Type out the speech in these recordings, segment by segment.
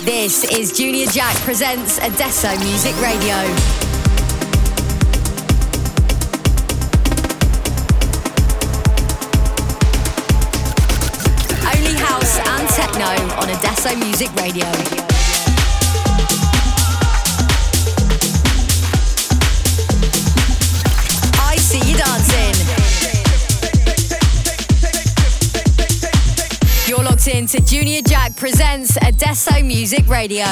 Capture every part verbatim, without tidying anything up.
This is Junior Jack presents Adesso Music Radio. Only house and techno on Adesso Music Radio. I see you dancing. You're locked in to Junior Jack presents Adesso Music Radio.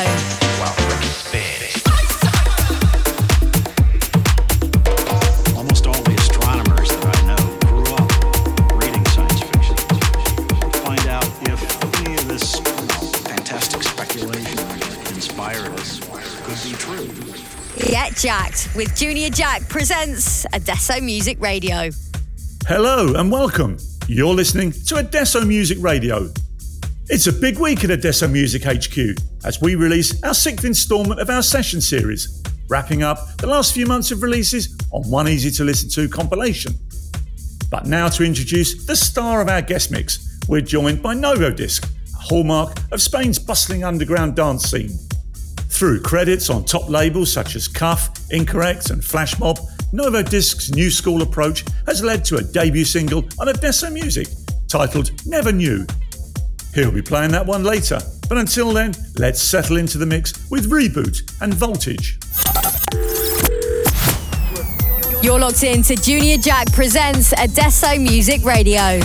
Almost all the astronomers that I know grew up reading science fiction to find out if any of this you know, fantastic speculation that inspired us could be true. Get jacked with Junior Jack presents Adesso Music Radio. Hello and welcome. You're listening to Adesso Music Radio. It's a big week at Adesso Music H Q as we release our sixth instalment of our session series, wrapping up the last few months of releases on one easy-to-listen-to compilation. But now to introduce the star of our guest mix, we're joined by Novo Disc, a hallmark of Spain's bustling underground dance scene. Through credits on top labels such as Cuff, Incorrect and Flash Mob, Novo Disc's new school approach has led to a debut single on Adesso Music titled Never Knew. He'll be playing that one later, but until then, let's settle into the mix with Reboot and Voltage. You're locked in to Junior Jack presents Adesso Music Radio.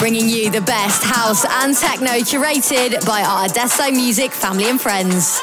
bringing you the best house and techno curated by our Adesso Music family and friends.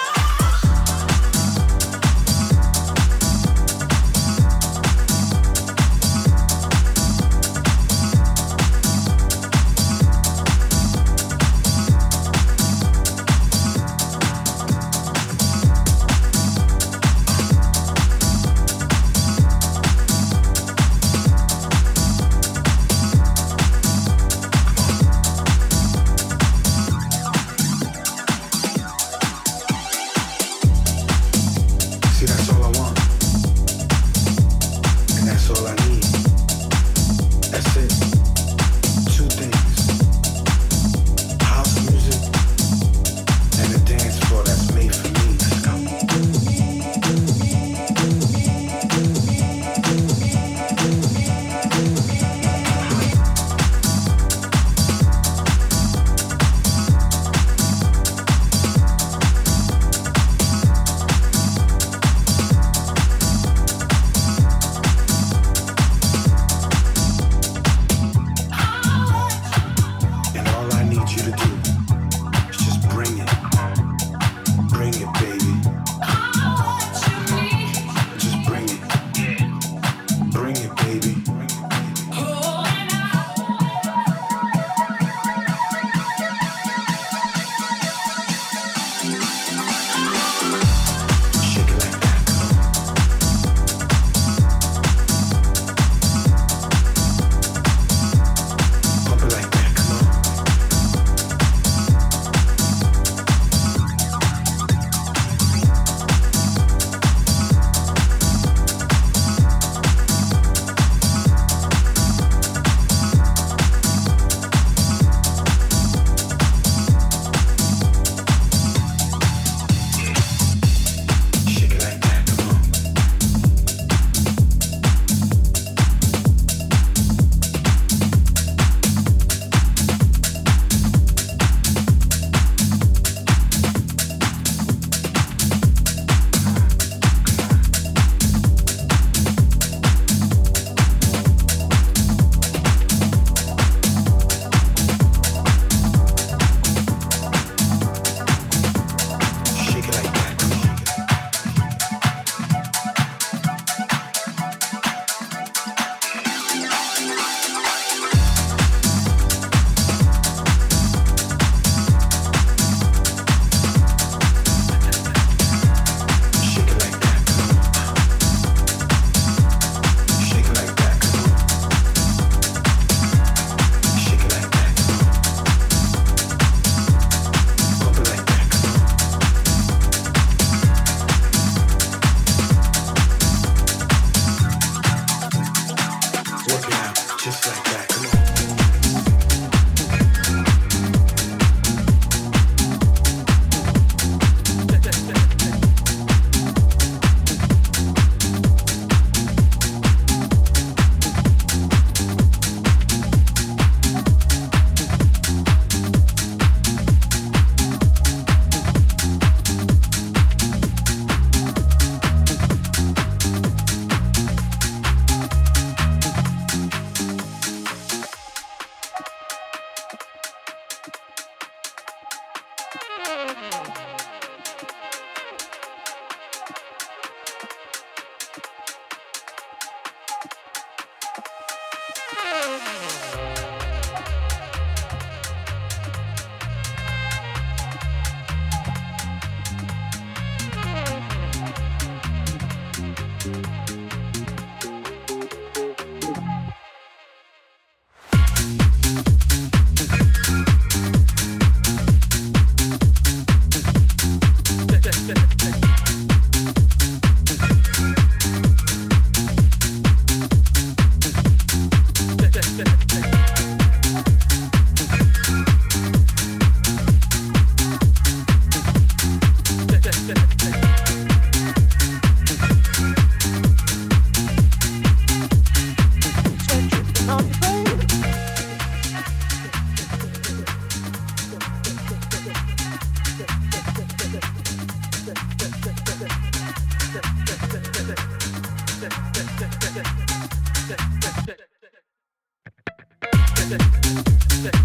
Check.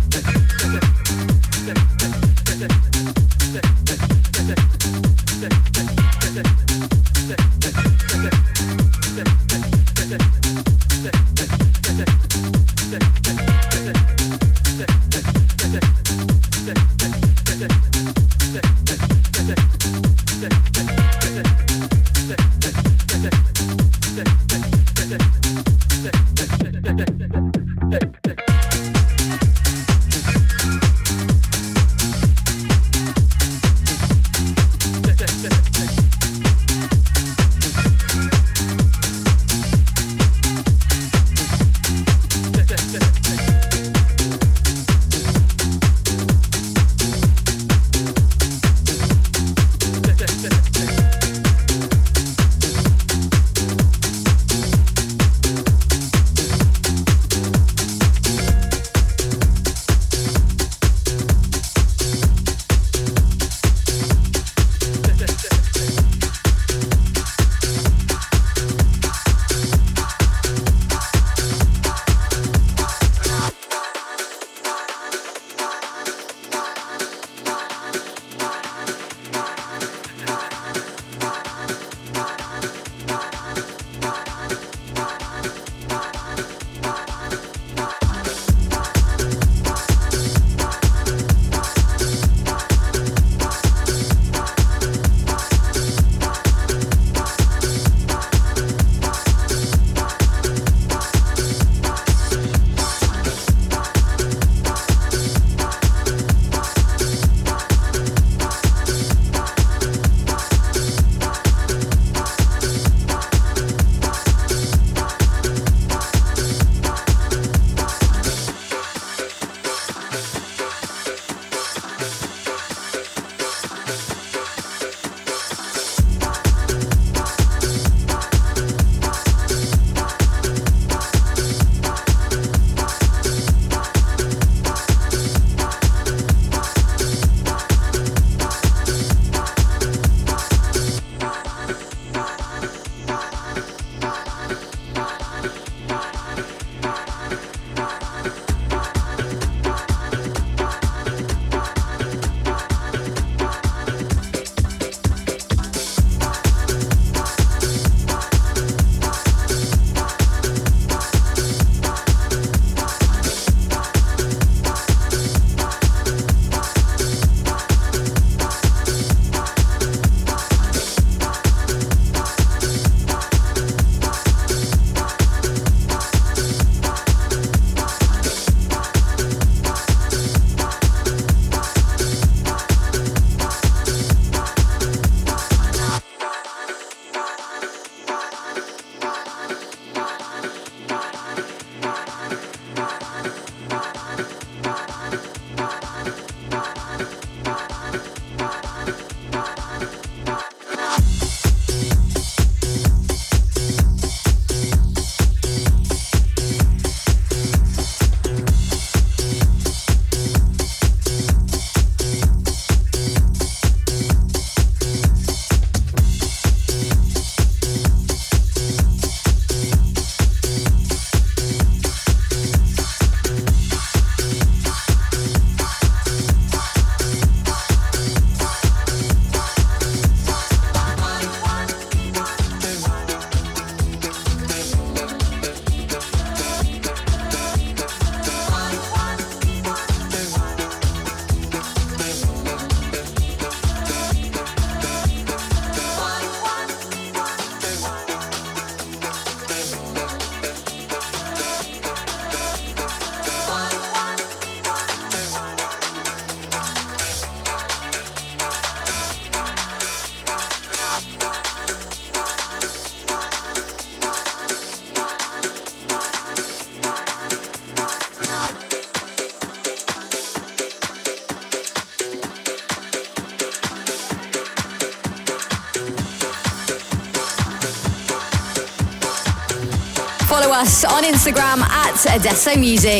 follow us on Instagram at Adesso Music.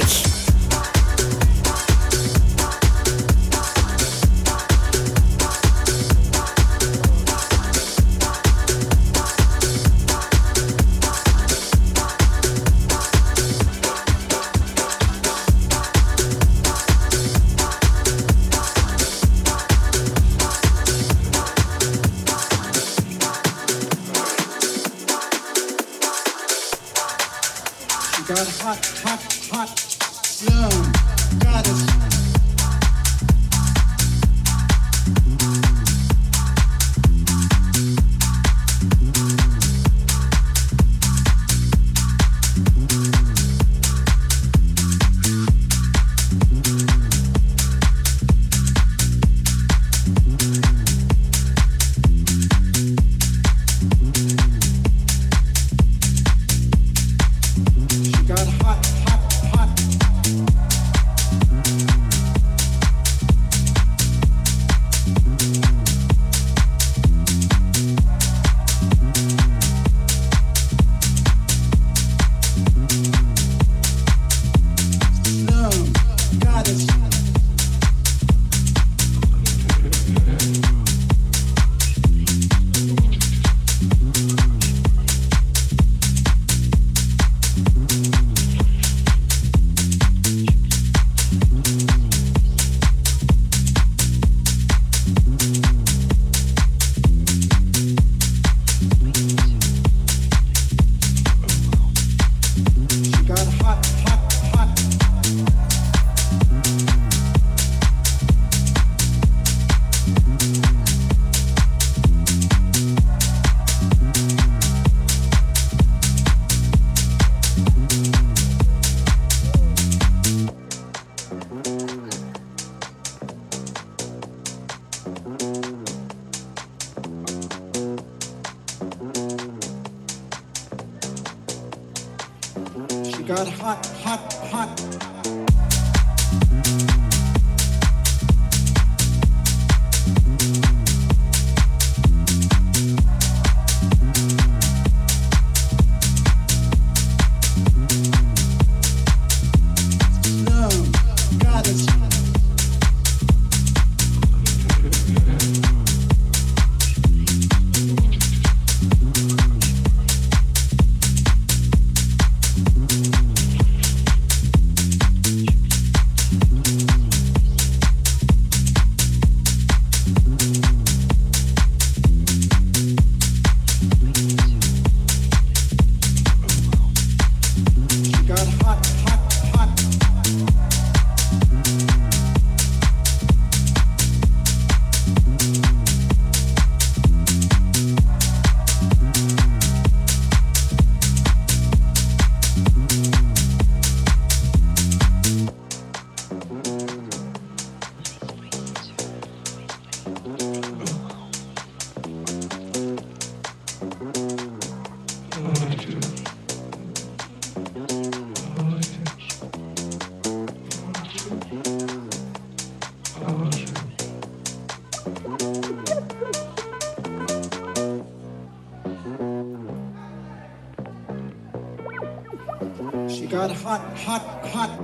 Got hot, hot, hot, slum, goddess. Got hot, hot, hot. Slum, goddess. Got hot, hot, hot. She got hot, hot, hot. Slum, goddess. She got hot, hot, hot. She got hot, hot, hot.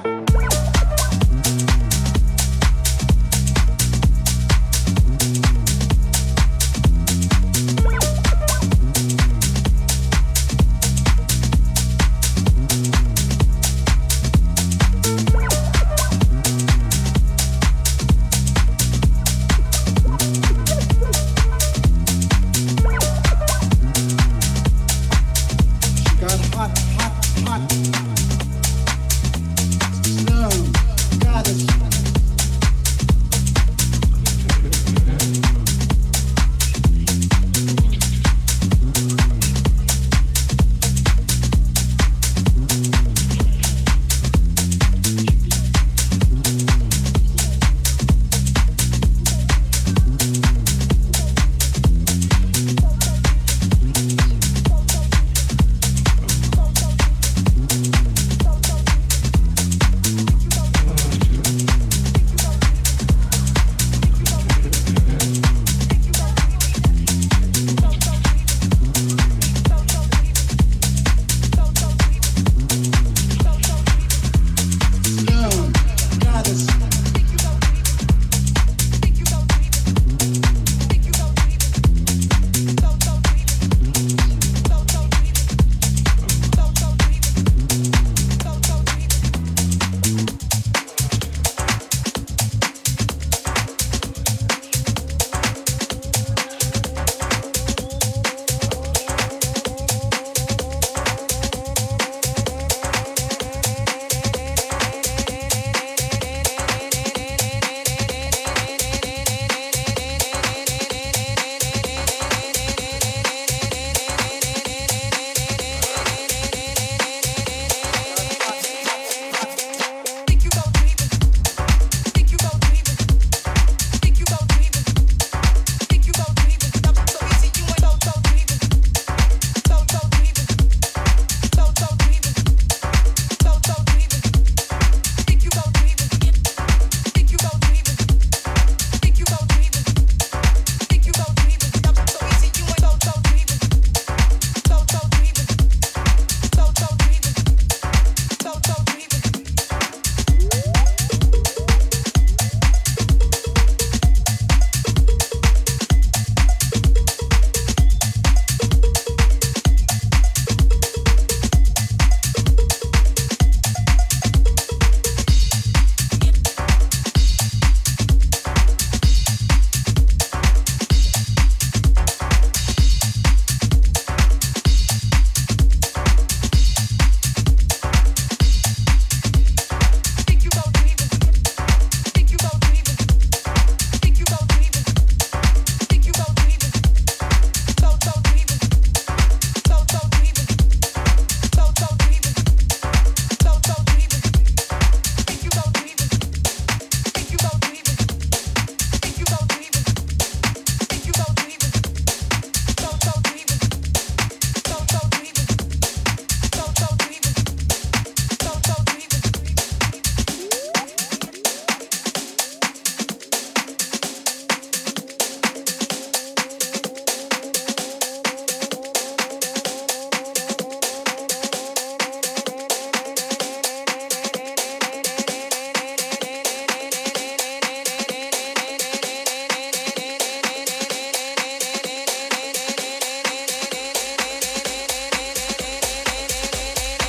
She got hot, hot, hot. Slum, goddess.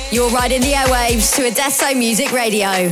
You're riding the airwaves to Adesso Music Radio.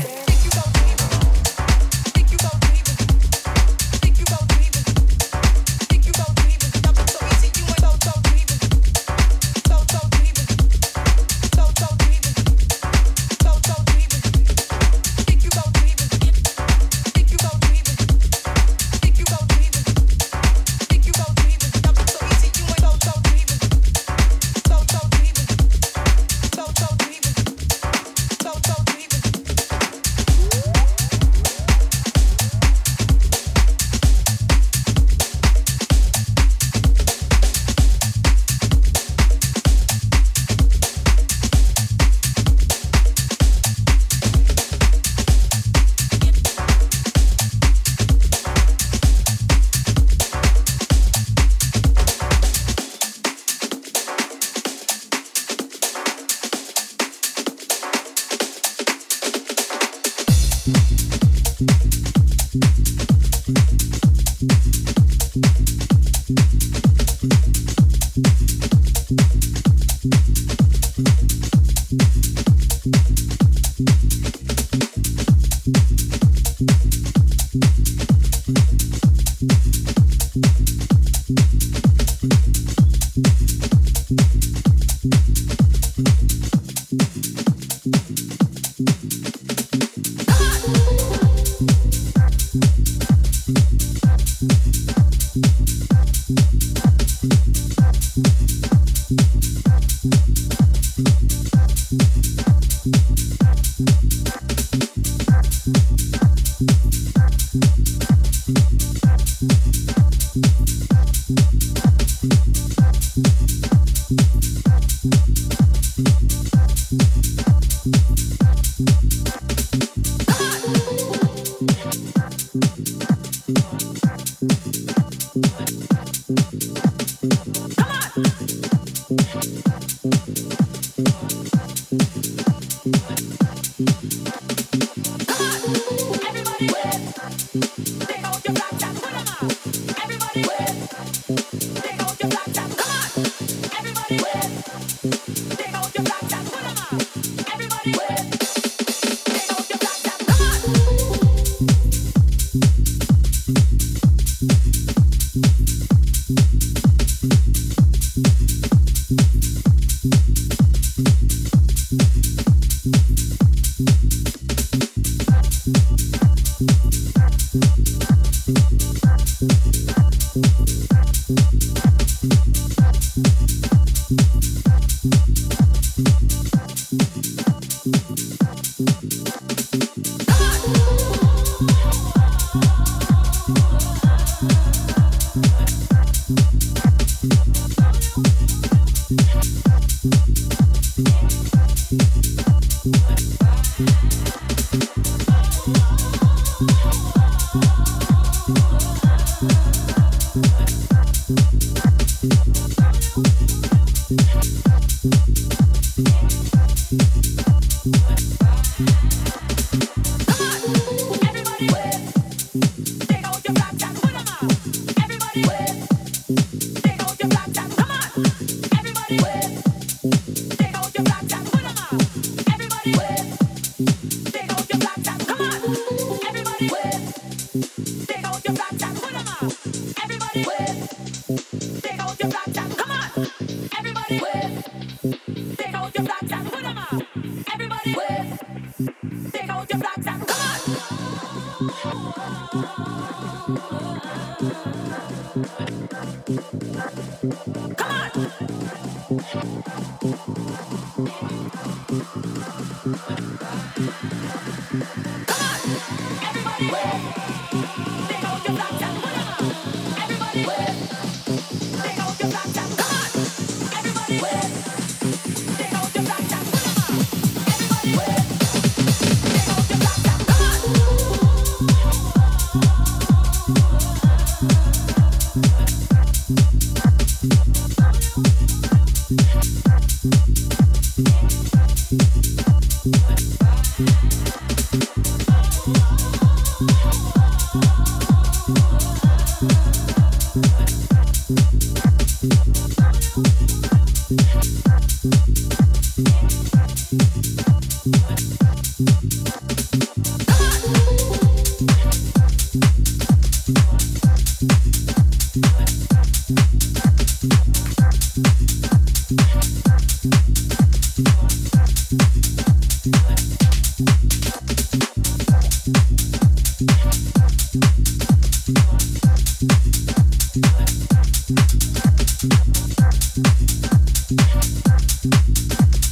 We'll be right back.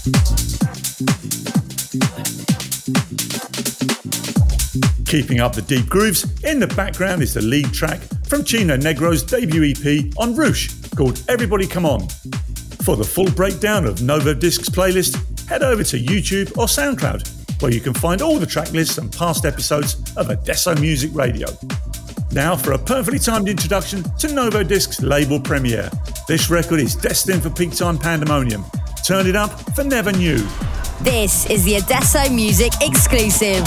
Keeping up the deep grooves, in the background is the lead track from Chino Negro's debut E P on Roosh called Everybody Come On. For the full breakdown of Novo Discs playlist, head over to YouTube or SoundCloud, where you can find all the track lists and past episodes of Adesso Music Radio. Now for a perfectly timed introduction to Novo Discs' label premiere. This record is destined for peak time pandemonium. Turn it up for Never Knew. This is the Adesso Music exclusive.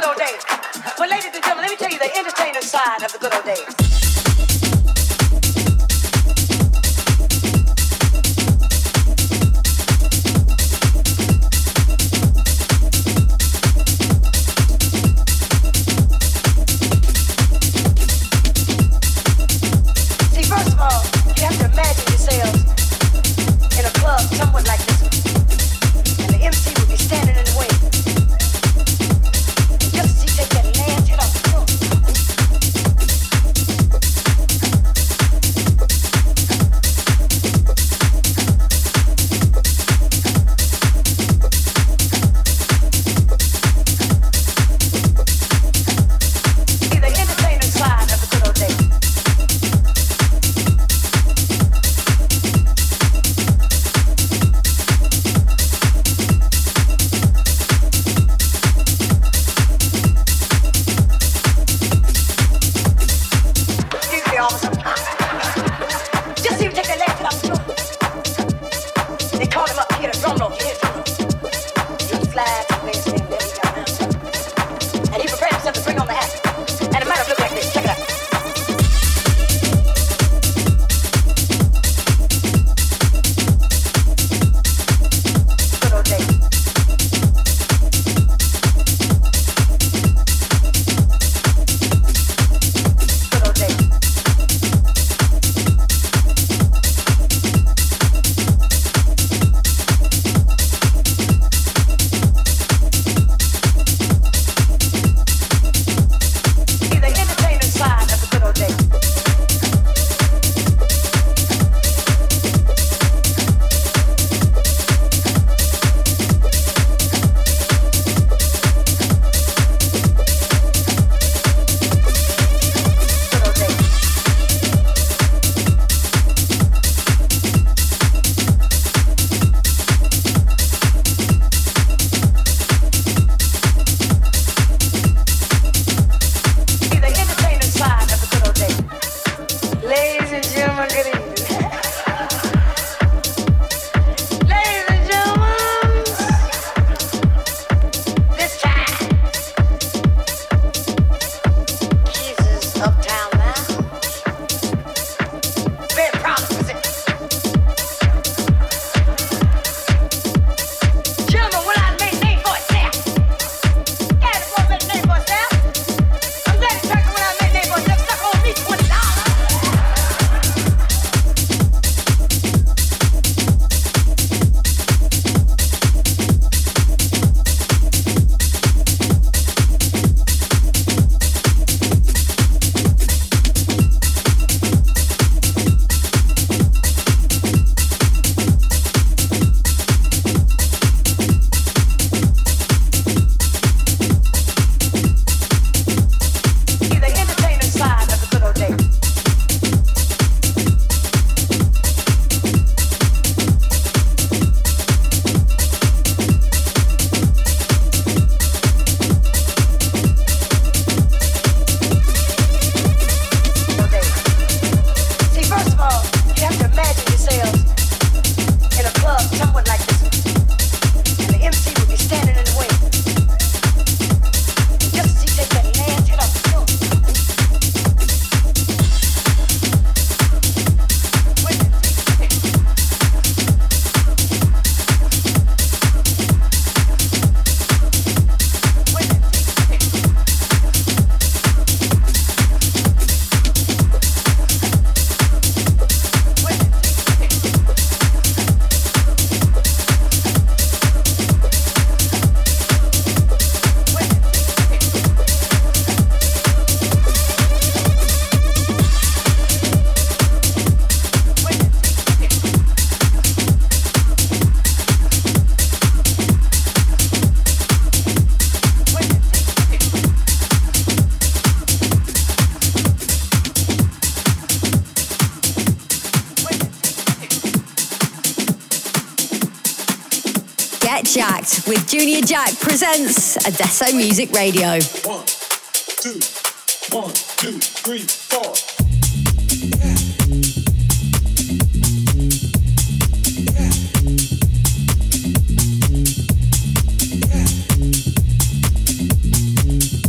old days. But ladies and gentlemen, let me tell you the entertainment side of the good old days. Somewhat like this one. And the M C would be standing in the way. And just as he take that last hit off the drum, see the entertainment side of the good old days. Get Jacked with Junior Jack presents Adesso Music Radio. One, two, one, two, three, four. Yeah. Yeah.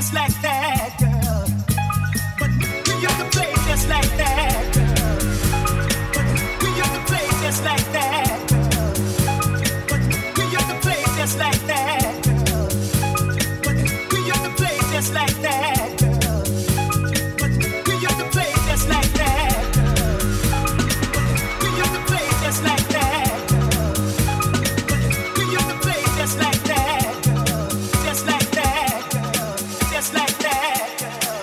just like that, girl. But we used to play just like that, girl. But we used to play just like that, girl. But we used to play just like that, girl. But we used to play just like that, girl. But we used to play just like that, girl. But we used to play just like that, girl. But we used to play just like that, girl. Just like that, girl. Just like that, girl.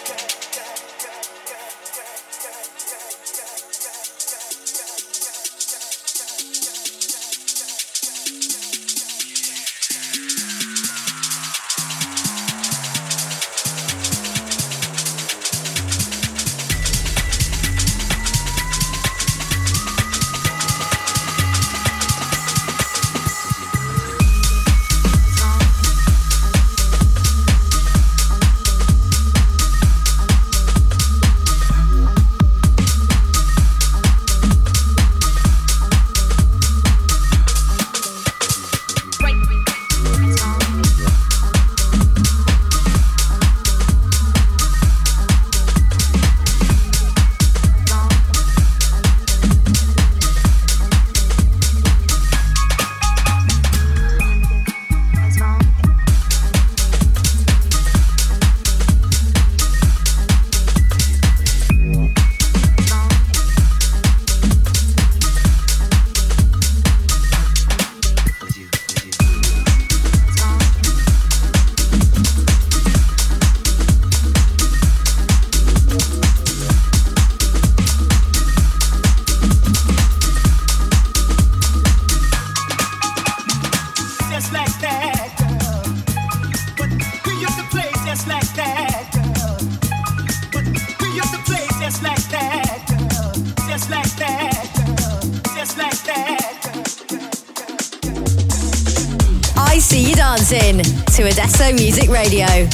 Just like that, girl. But we used to play just like that, girl. But we used to play just like that, girl. Just like that, girl. Just like that, girl. I see you dancing to Adesso Music Radio.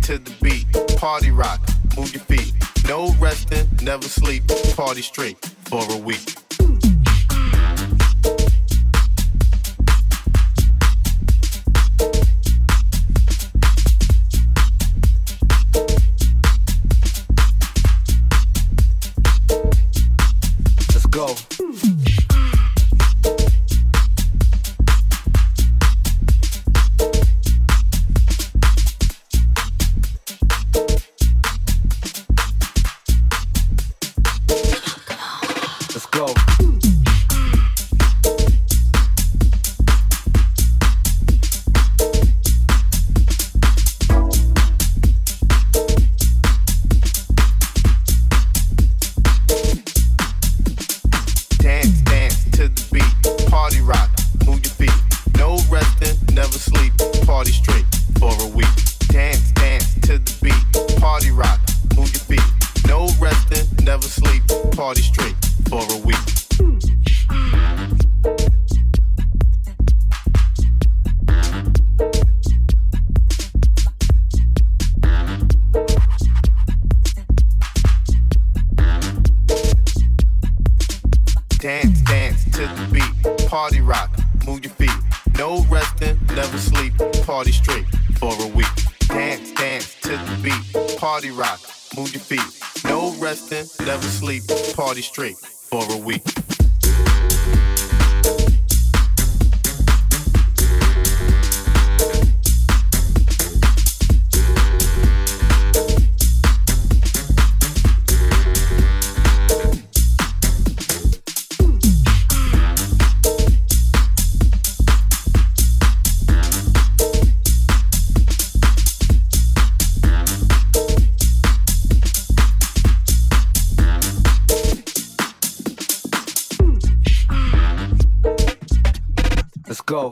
to the beat. Party rock, move your feet. No resting, never sleep. Party straight for a week. Let's go. Party straight for a week. Go.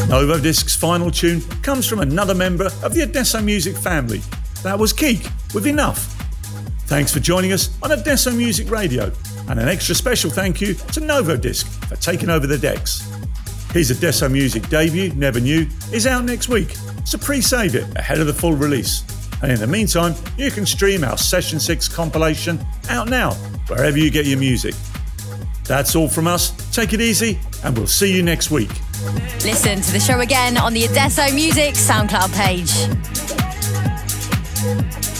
Novo Disc's final tune comes from another member of the Adesso Music family. That was Keek with Enough. Thanks for joining us on Adesso Music Radio, and an extra special thank you to Novo Disc for taking over the decks. His Adesso Music debut, Never Knew, is out next week, so pre-save it ahead of the full release. And in the meantime, you can stream our Session six compilation out now, wherever you get your music. That's all from us. Take it easy, and we'll see you next week. Listen to the show again on the Adesso Music SoundCloud page.